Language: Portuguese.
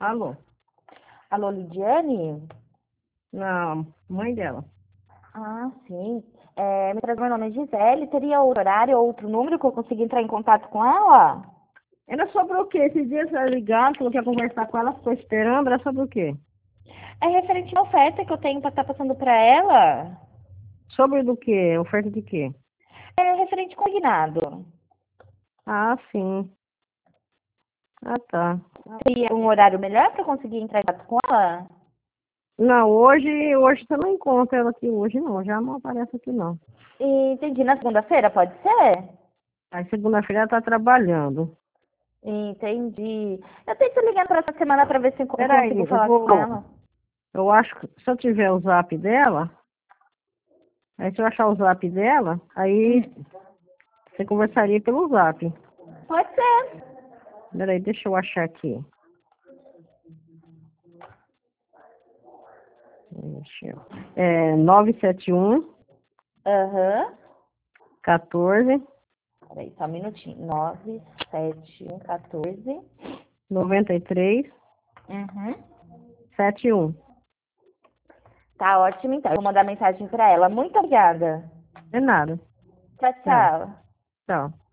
Alô? Alô, Lidiane? Não, mãe dela. Ah, sim. Me traz meu nome é Gisele. Teria outro horário ou outro número que eu consiga entrar em contato com ela? Era sobre o quê? Esses dias ela ligou, falou que ia conversar com ela, ficou esperando, era sobre o quê? É referente à oferta que eu tenho para estar passando para ela. Sobre do quê? Oferta de quê? É referente combinado. Ah, sim. Ah, tá. Teria um horário melhor para conseguir entrar em contato com ela? Não, hoje você não encontra ela aqui hoje, não. Já não aparece aqui, não. Entendi. Na segunda-feira, pode ser? Aí segunda-feira ela tá trabalhando. Entendi. Eu tento ligar para essa semana para ver se eu Peraí, consigo falar com ela. eu acho que se eu tiver o zap dela, aí se eu achar o zap dela, aí você conversaria pelo zap. Pode ser. Peraí, deixa eu achar aqui. É 971 Aham. 14 Peraí, só um minutinho. 97114. 93 Uhum. 71. Tá ótimo, então. Eu vou mandar mensagem para ela. Muito obrigada. É nada. Tchau, Tchau. tchau. Tchau.